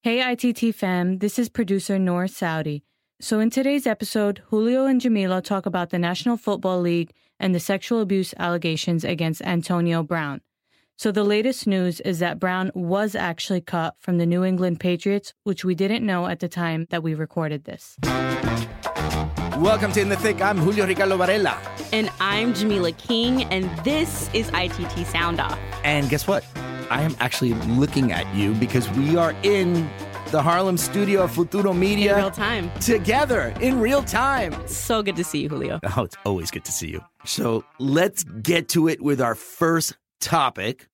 Hey ITT fam, this is producer Noor Saudi. So in today's episode, Julio and Jamila talk about the National Football League and the sexual abuse allegations against Antonio Brown. So the latest news is that Brown was actually cut from the New England Patriots, which we didn't know at the time that we recorded this. Welcome to In the Thick. I'm Julio Ricardo Varela. And I'm Jamila King, and this is ITT Sound Off. And guess what? I am actually looking at you because we are in the Harlem studio of Futuro Media. In real time. Together, in real time. So good to see you, Julio. Oh, it's always good to see you. So let's get to it with our first topic.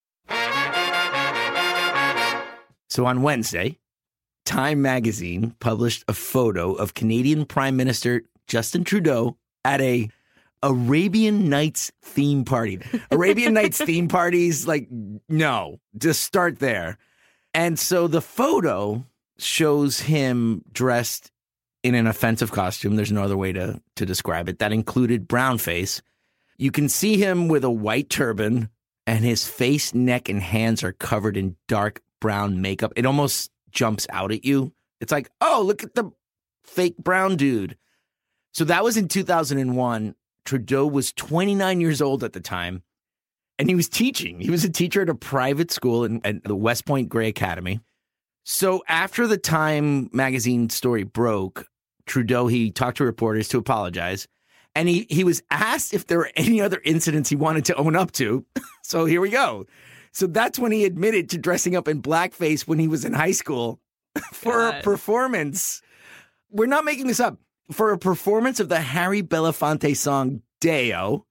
So on Wednesday, Time magazine published a photo of Canadian Prime Minister Justin Trudeau at a Arabian Nights theme party. Arabian Nights theme parties, like, no, just start there. And so the photo shows him dressed in an offensive costume. There's no other way to describe it. That included brown face. You can see him with a white turban, and his face, neck, and hands are covered in dark brown makeup. It almost jumps out at you. It's like, oh, look at the fake brown dude. So that was in 2001. Trudeau was 29 years old at the time, and he was teaching. He was a teacher at a private school at the West Point Grey Academy. So after the Time magazine story broke, Trudeau, he talked to reporters to apologize, and he was asked if there were any other incidents he wanted to own up to. So here we go. So that's when he admitted to dressing up in blackface when he was in high school for a performance. We're not making this up. For a performance of the Harry Belafonte song Deo.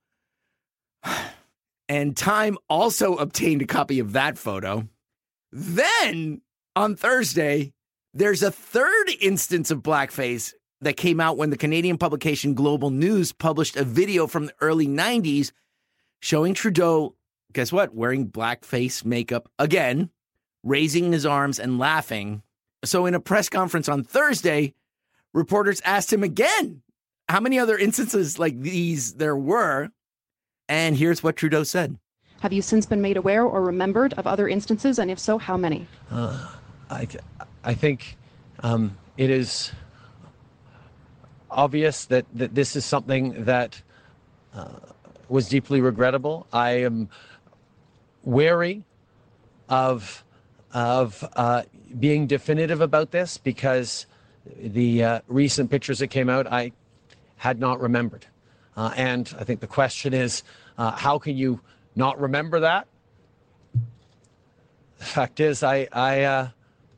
And Time also obtained a copy of that photo. Then, on Thursday, there's a third instance of blackface that came out when the Canadian publication Global News published a video from the early 90s showing Trudeau, guess what, wearing blackface makeup again, raising his arms and laughing. So in a press conference on Thursday, reporters asked him again how many other instances like these there were. And here's what Trudeau said. Have you since been made aware or remembered of other instances? And if so, how many? I think it is obvious that this is something that was deeply regrettable. I am wary of being definitive about this because the recent pictures that came out, I had not remembered. And I think the question is, how can you not remember that? The fact is, I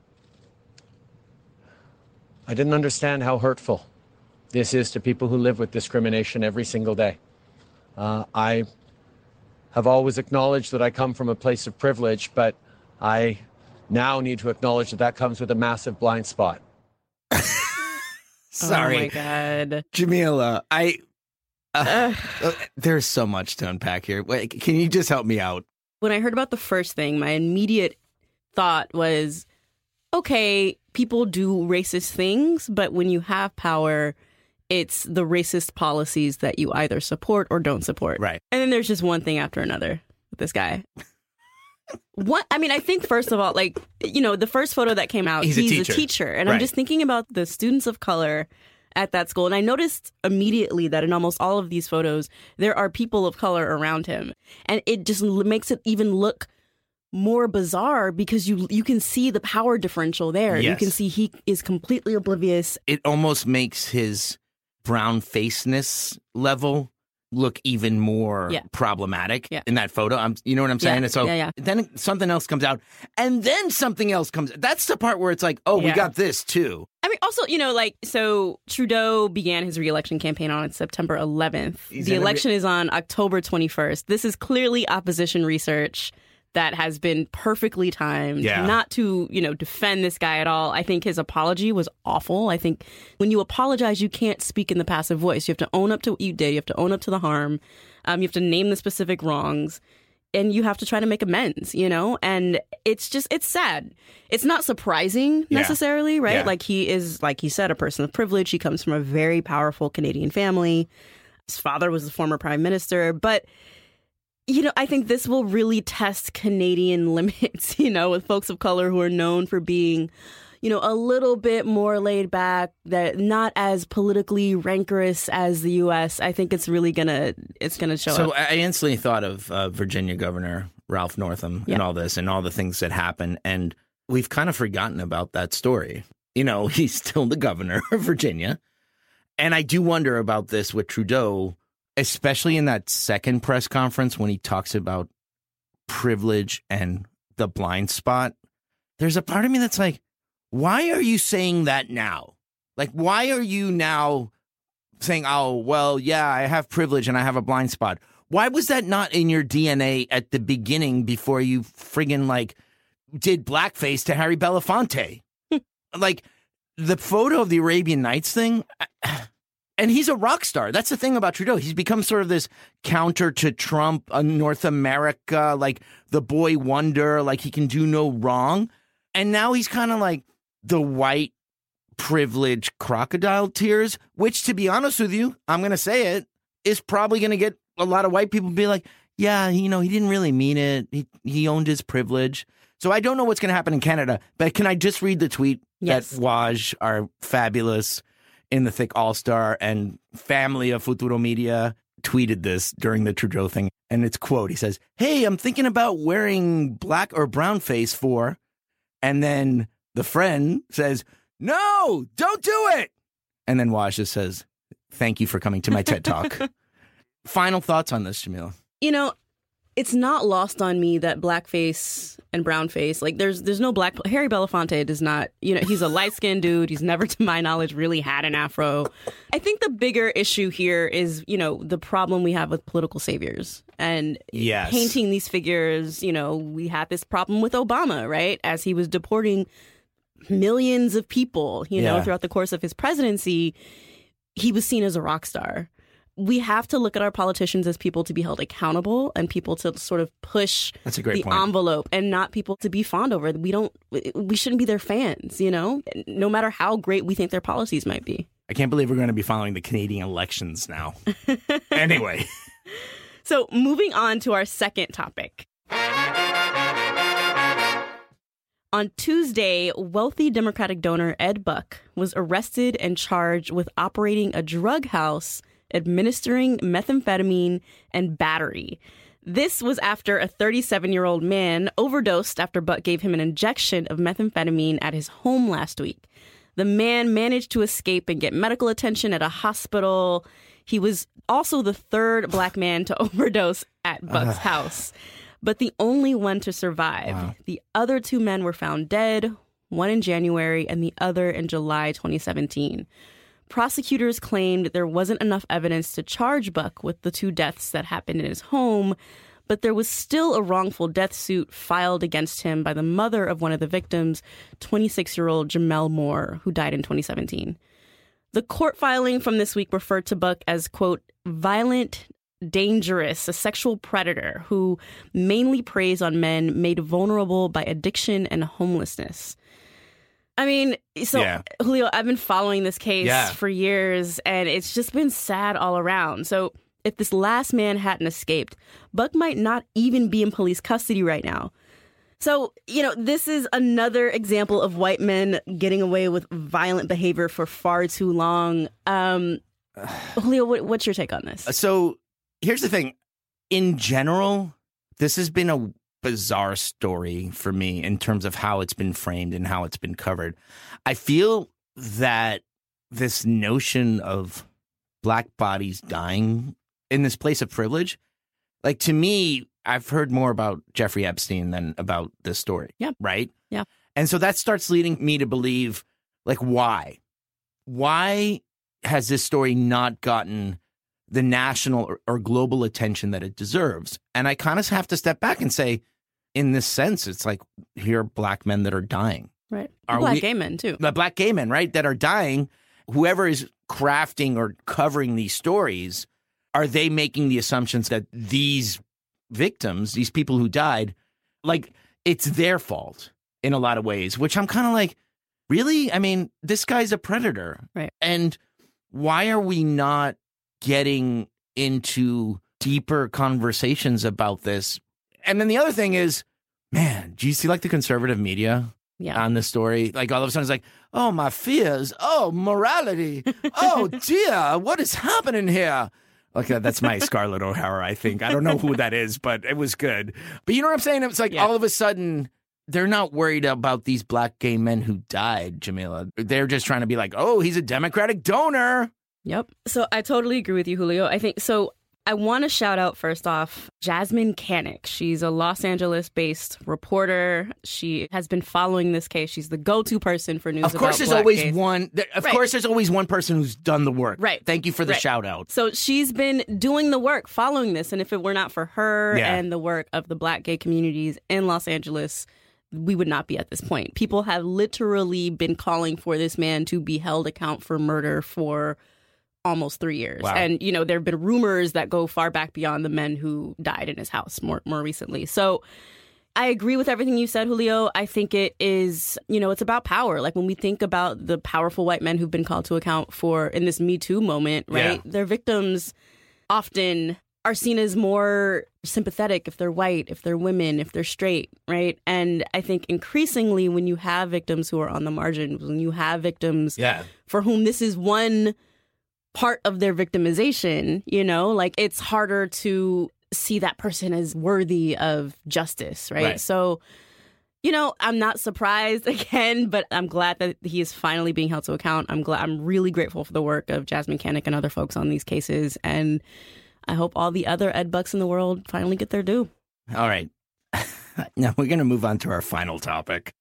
didn't understand how hurtful this is to people who live with discrimination every single day. I have always acknowledged that I come from a place of privilege, but I now need to acknowledge that comes with a massive blind spot. Sorry. Oh my God. Jamila, there's so much to unpack here. Wait, can you just help me out? When I heard about the first thing, my immediate thought was, okay, people do racist things, but when you have power, it's the racist policies that you either support or don't support. Right. And then there's just one thing after another with this guy. I think first of all, the first photo that came out, he's a teacher. And right. I'm just thinking about the students of color at that school. And I noticed immediately that in almost all of these photos, there are people of color around him. And it just makes it even look more bizarre because you can see the power differential there. Yes. You can see he is completely oblivious. It almost makes his brown faceness level look even more problematic in that photo. You know what I'm saying? So then something else comes out, and then something else comes. That's the part where it's like, oh, we got this too. I mean, also, so Trudeau began his re-election campaign on September 11th. The election is on October 21st. This is clearly opposition research that has been perfectly timed, not to, defend this guy at all. I think his apology was awful. I think when you apologize, you can't speak in the passive voice. You have to own up to what you did. You have to own up to the harm. You have to name the specific wrongs. And you have to try to make amends, and it's sad. It's not surprising necessarily, right? Yeah. Like he is, like he said, a person of privilege. He comes from a very powerful Canadian family. His father was the former prime minister, but I think this will really test Canadian limits, with folks of color who are known for being, a little bit more laid back, that not as politically rancorous as the U.S., I think it's really gonna show up. So I instantly thought of Virginia Governor Ralph Northam and all this and all the things that happened. And we've kind of forgotten about that story. He's still the governor of Virginia. And I do wonder about this with Trudeau, especially in that second press conference when he talks about privilege and the blind spot. There's a part of me that's like, why are you saying that now? Like, why are you now saying, oh, well, yeah, I have privilege and I have a blind spot? Why was that not in your DNA at the beginning before you friggin' did blackface to Harry Belafonte? Like, the photo of the Arabian Nights thing, and he's a rock star. That's the thing about Trudeau. He's become sort of this counter to Trump, North America, like the boy wonder, like he can do no wrong. And now he's kind of like the white privilege crocodile tears, which, to be honest with you, I'm going to say it, is probably going to get a lot of white people be like, yeah, he didn't really mean it. He owned his privilege. So I don't know what's going to happen in Canada, but can I just read the tweet that Waj, our fabulous In the Thick all-star and family of Futuro Media, tweeted this during the Trudeau thing. And it's quote, he says, hey, I'm thinking about wearing black or brown face for, and then the friend says, no, don't do it. And then Waj just says, thank you for coming to my TED Talk. Final thoughts on this, Jamila? It's not lost on me that blackface and brownface, like there's no black. Harry Belafonte does not, he's a light-skinned dude. He's never, to my knowledge, really had an afro. I think the bigger issue here is, the problem we have with political saviors and painting these figures. We had this problem with Obama, right? As he was deporting millions of people, throughout the course of his presidency, he was seen as a rock star. We have to look at our politicians as people to be held accountable and people to sort of push the envelope and not people to be fawned over. We shouldn't be their fans, no matter how great we think their policies might be. I can't believe we're going to be following the Canadian elections now. Anyway. So moving on to our second topic. On Tuesday, wealthy Democratic donor Ed Buck was arrested and charged with operating a drug house, administering methamphetamine, and battery. This was after a 37-year-old man overdosed after Buck gave him an injection of methamphetamine at his home last week. The man managed to escape and get medical attention at a hospital. He was also the third black man to overdose at Buck's house, but the only one to survive. Wow. The other two men were found dead, one in January and the other in July 2017. Prosecutors claimed there wasn't enough evidence to charge Buck with the two deaths that happened in his home, but there was still a wrongful death suit filed against him by the mother of one of the victims, 26-year-old Jamel Moore, who died in 2017. The court filing from this week referred to Buck as, quote, violent, dangerous, a sexual predator who mainly preys on men made vulnerable by addiction and homelessness. I mean, Julio, I've been following this case for years, and it's just been sad all around. So if this last man hadn't escaped, Buck might not even be in police custody right now. So, this is another example of white men getting away with violent behavior for far too long. Julio, what's your take on this? So here's the thing. In general, this has been a bizarre story for me in terms of how it's been framed and how it's been covered. I feel that this notion of black bodies dying in this place of privilege, like, to me, I've heard more about Jeffrey Epstein than about this story. Yeah. Right? Yeah. And so that starts leading me to believe, like, why? Why has this story not gotten the national or global attention that it deserves? And I kind of have to step back and say, in this sense, it's like, here are black men that are dying. Right. Gay men, too. The black gay men, right, that are dying. Whoever is crafting or covering these stories, are they making the assumptions that these victims, these people who died, like, it's their fault in a lot of ways, which I'm kind of like, really? I mean, this guy's a predator. Right. And why are we not getting into deeper conversations about this? And then the other thing is, man, do you see, like, the conservative media? on the story. Like all of a sudden it's like, oh, my fears. Oh, morality. Oh, dear. What is happening here? Okay, that's my Scarlett O'Hara, I think. I don't know who that is, but it was good. But you know what I'm saying? It's like all of a sudden they're not worried about these black gay men who died, Jamila. They're just trying to be like, oh, he's a Democratic donor. Yep. So I totally agree with you, Julio. I think so. I want to shout out, first off, Jasmine Canick. She's a Los Angeles-based reporter. She has been following this case. She's the go-to person for news about black gays. Of course, there's always one person who's done the work. Right. Thank you for the shout out. So she's been doing the work, following this. And if it were not for her and the work of the black gay communities in Los Angeles, we would not be at this point. People have literally been calling for this man to be held account for murder for almost 3 years. Wow. And, there have been rumors that go far back beyond the men who died in his house more recently. So I agree with everything you said, Julio. I think it is, it's about power. Like when we think about the powerful white men who've been called to account for in this Me Too moment, right? Their victims often are seen as more sympathetic if they're white, if they're women, if they're straight, right? And I think increasingly when you have victims who are on the margins, when you have victims for whom this is one part of their victimization, like it's harder to see that person as worthy of justice, right? So, I'm not surprised again, but I'm glad that he is finally being held to account. I'm really grateful for the work of Jasmine Canick and other folks on these cases. And I hope all the other Ed Bucks in the world finally get their due. All right. Now we're going to move on to our final topic.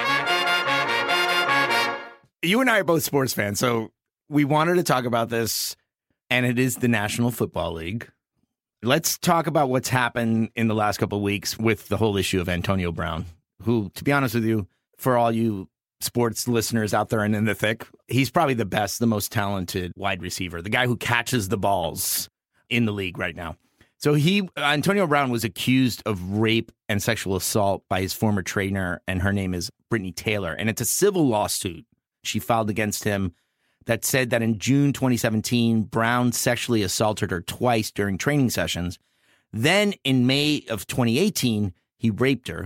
You and I are both sports fans, so we wanted to talk about this, and it is the National Football League. Let's talk about what's happened in the last couple of weeks with the whole issue of Antonio Brown, who, to be honest with you, for all you sports listeners out there and in the thick, he's probably the best, the most talented wide receiver, the guy who catches the balls in the league right now. So Antonio Brown was accused of rape and sexual assault by his former trainer, and her name is Brittany Taylor, and it's a civil lawsuit she filed against him that said that in June 2017, Brown sexually assaulted her twice during training sessions. Then in May of 2018, he raped her.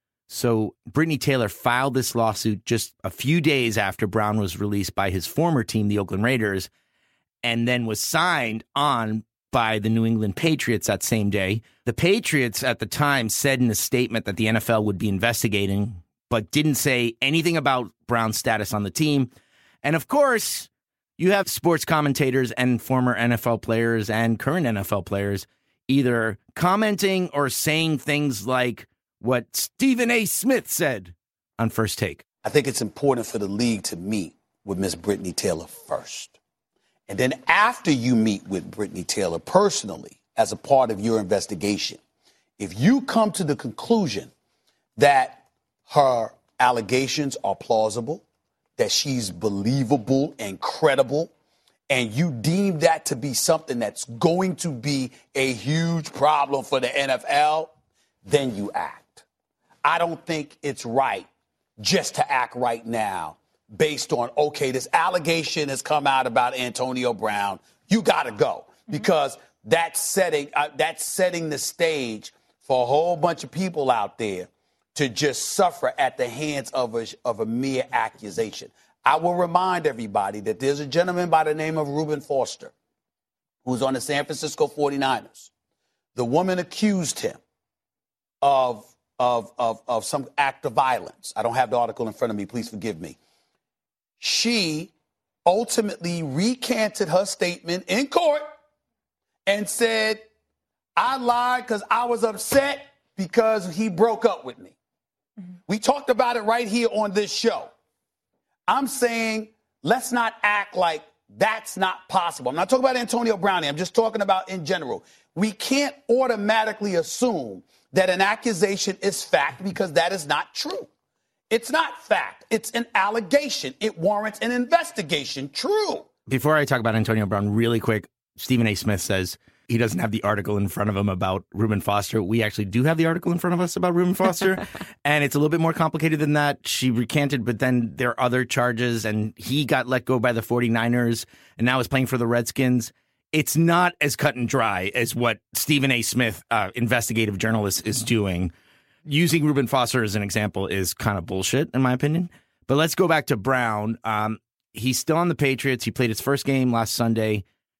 So Brittany Taylor filed this lawsuit just a few days after Brown was released by his former team, the Oakland Raiders, and then was signed on by the New England Patriots that same day. The Patriots at the time said in a statement that the NFL would be investigating, but didn't say anything about Brown's status on the team. And of course, you have sports commentators and former NFL players and current NFL players either commenting or saying things like what Stephen A. Smith said on First Take. I think it's important for the league to meet with Miss Brittany Taylor first. And then after you meet with Brittany Taylor personally as a part of your investigation, if you come to the conclusion that her allegations are plausible, that she's believable and credible, and you deem that to be something that's going to be a huge problem for the NFL, then you act. I don't think it's right just to act right now based on, okay, this allegation has come out about Antonio Brown. You got to go, because that's setting the stage for a whole bunch of people out there to just suffer at the hands of a mere accusation. I will remind everybody that there's a gentleman by the name of Reuben Foster who's on the San Francisco 49ers. The woman accused him of some act of violence. I don't have the article in front of me. Please forgive me. She ultimately recanted her statement in court and said, I lied because I was upset because he broke up with me. We talked about it right here on this show. I'm saying let's not act like that's not possible. I'm not talking about Antonio Brown here. I'm just talking about in general. We can't automatically assume that an accusation is fact, because that is not true. It's not fact. It's an allegation. It warrants an investigation. True. Before I talk about Antonio Brown really quick, Stephen A. Smith says he doesn't have the article in front of him about Reuben Foster. We actually do have the article in front of us about Reuben Foster, and it's a little bit more complicated than that. She recanted, but then there are other charges, and he got let go by the 49ers and now is playing for the Redskins. It's not as cut and dry as what Stephen A. Smith, investigative journalist, is doing. using Reuben Foster as an example is kind of bullshit, in my opinion. But let's go back to Brown. He's still on the Patriots. He played his first game last Sunday.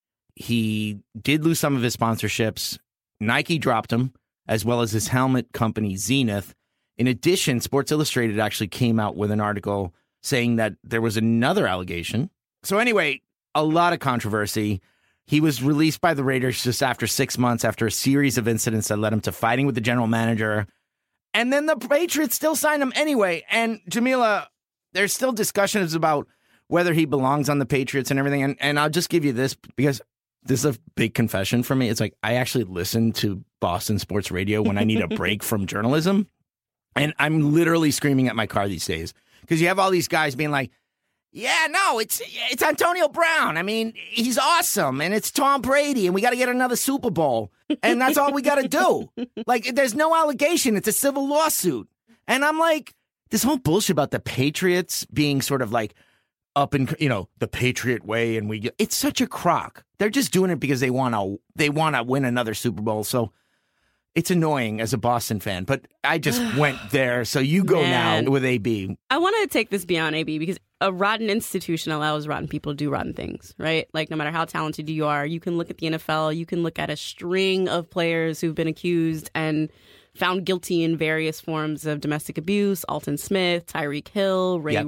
He did lose some of his sponsorships. Nike dropped him, as well as his helmet company, Zenith. In addition, Sports Illustrated actually came out with an article saying that there was another allegation. So anyway, a lot of controversy. He was released by the Raiders just after 6 months after a series of incidents that led him to fighting with the general manager. And then the Patriots still signed him anyway. And Jamila, there's still discussions about whether he belongs on the Patriots and everything. And I'll just give you this because this is a big confession for me. It's like I actually listen to Boston sports radio when I need a break from journalism. And I'm literally screaming at my car these days because you have all these guys being like, yeah, no, it's Antonio Brown. I mean, he's awesome. And it's Tom Brady. And we got to get another Super Bowl. And that's all we got to do. Like, there's no allegation. It's a civil lawsuit. And I'm like, this whole bullshit about the Patriots being sort of like up in, the Patriot way. And it's such a crock. They're just doing it because they want to win another Super Bowl. So it's annoying as a Boston fan, but I just went there. So you go now with AB. I want to take this beyond AB because a rotten institution allows rotten people to do rotten things, right? Like no matter how talented you are, you can look at the NFL, you can look at a string of players who've been accused and found guilty in various forms of domestic abuse. Alton Smith, Tyreek Hill, Ray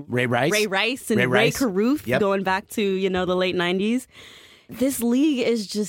Rice, and Ray Caruth, going back to, the late 90s. This league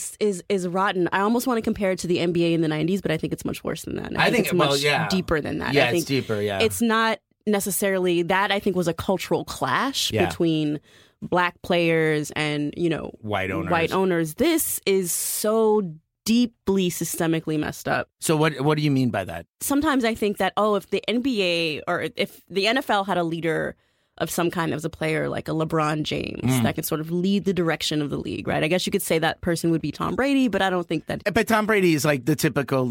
is rotten. I almost want to compare it to the NBA in the 90s, but I think it's much worse than that. I think it's much deeper than that. Yeah, it's deeper, yeah. It's not necessarily that. I think was a cultural clash between black players and, white owners. This is so deeply systemically messed up. So what do you mean by that? Sometimes I think that, if the NBA or if the NFL had a leader of some kind as a player, like a LeBron James, that could sort of lead the direction of the league, right? I guess you could say that person would be Tom Brady, but I don't think that. But Tom Brady is like the typical,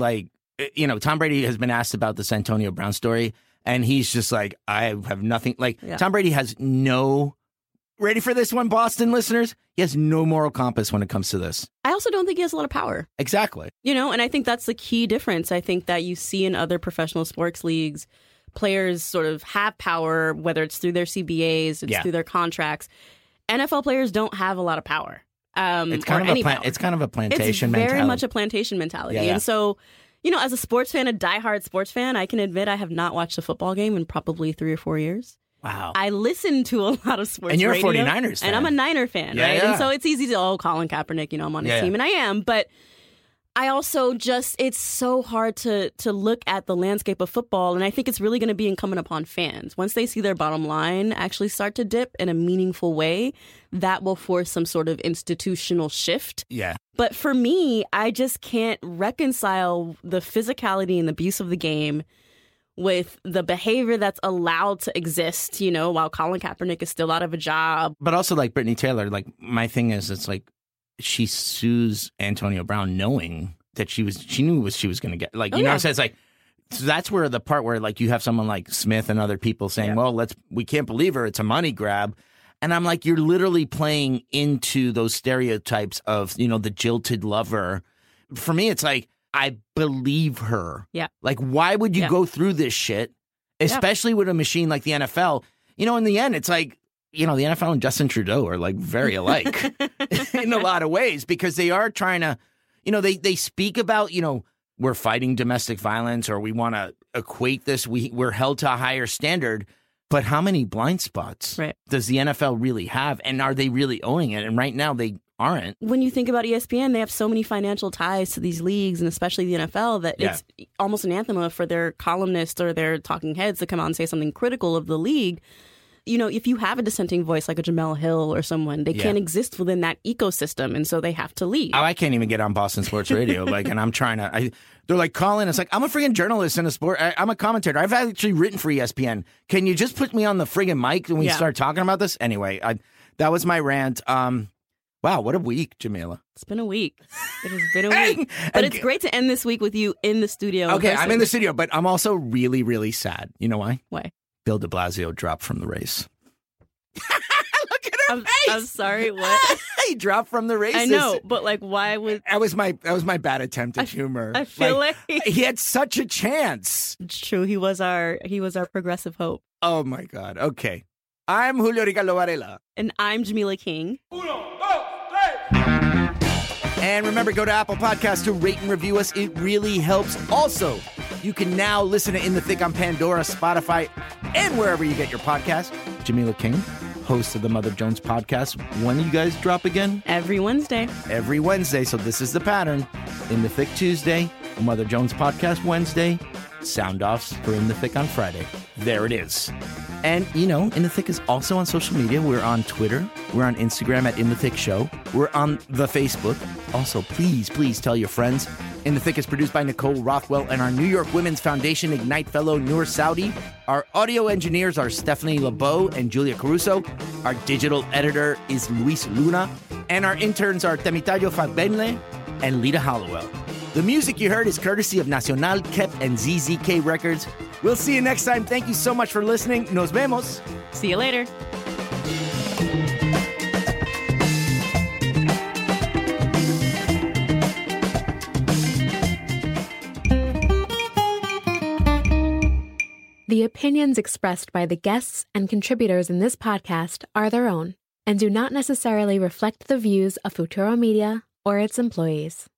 Tom Brady has been asked about this Antonio Brown story, and he's just like, I have nothing. Tom Brady has no. Ready for this one, Boston listeners? He has no moral compass when it comes to this. I also don't think he has a lot of power. Exactly. And I think that's the key difference. I think that you see in other professional sports leagues, players sort of have power, whether it's through their CBAs, through their contracts. NFL players don't have a lot of power. It's kind of a plantation mentality. It's very much a plantation mentality. Yeah. And so, as a sports fan, a diehard sports fan, I can admit I have not watched a football game in probably 3 or 4 years. Wow. I listen to a lot of sports and you're radio, a 49ers fan. And I'm a Niner fan, yeah, right? Yeah. And so it's easy to, Colin Kaepernick, I'm on his team, and I am. But I also it's so hard to look at the landscape of football, and I think it's really going to be incumbent upon fans. Once they see their bottom line actually start to dip in a meaningful way, that will force some sort of institutional shift. Yeah. But for me, I just can't reconcile the physicality and the abuse of the game with the behavior that's allowed to exist, while Colin Kaepernick is still out of a job. But also like Brittany Taylor, my thing is, it's like she sues Antonio Brown knowing that she knew what she was going to get. What I'm saying? It's like, so that's where the part where you have someone like Smith and other people saying, we can't believe her. It's a money grab. And I'm like, you're literally playing into those stereotypes of, the jilted lover. For me, it's like, I believe her. Yeah. Why would you go through this shit, especially with a machine like the NFL? In the end, it's like, the NFL and Justin Trudeau are very alike in a lot of ways because they are trying to, they speak about, we're fighting domestic violence or we want to equate this. We're held to a higher standard. But how many blind spots does the NFL really have? And are they really owning it? And right now they aren't. When you think about ESPN, they have so many financial ties to these leagues and especially the NFL that it's almost an anathema for their columnists or their talking heads to come out and say something critical of the league. If you have a dissenting voice like a Jamel Hill or someone, they can't exist within that ecosystem. And so they have to leave. Oh, I can't even get on Boston Sports Radio. And I'm trying to, they're like, Colin, it's like, I'm a friggin' journalist in a sport. I'm a commentator. I've actually written for ESPN. Can you just put me on the friggin' mic when we start talking about this? Anyway, that was my rant. Wow, what a week, Jamila. It's been a week. It has been a week. But it's great to end this week with you in the studio. Okay, I'm in the studio, but I'm also really, really sad. You know why? Why? Bill de Blasio dropped from the race. Look at your face. I'm sorry, what? He dropped from the races. I know, but like, why would... That was my bad attempt at humor. I feel like he had such a chance. It's true. He was our progressive hope. Oh my God. Okay. I'm Julio Ricardo Varela. And I'm Jamila King. And remember, go to Apple Podcasts to rate and review us. It really helps. Also, you can now listen to In the Thick on Pandora, Spotify, and wherever you get your podcast. Jamila King, host of the Mother Jones podcast. When do you guys drop again? Every Wednesday. Every Wednesday. So this is the pattern. In the Thick Tuesday, Mother Jones podcast Wednesday, sound offs for In the Thick on Friday. There it is. And, you know, In the Thick is also on social media. We're on Twitter. We're on Instagram at In the Thick Show. We're on the Facebook. Also, please tell your friends. In the Thick is produced by Nicole Rothwell and our New York Women's Foundation Ignite fellow Noor Saudi. Our audio engineers are Stephanie LeBeau and Julia Caruso. Our digital editor is Luis Luna. And our interns are Temitayo Fagbenle and Lita Hollowell. The music you heard is courtesy of Nacional, Kep, and ZZK Records. We'll see you next time. Thank you so much for listening. Nos vemos. See you later. The opinions expressed by the guests and contributors in this podcast are their own and do not necessarily reflect the views of Futuro Media or its employees.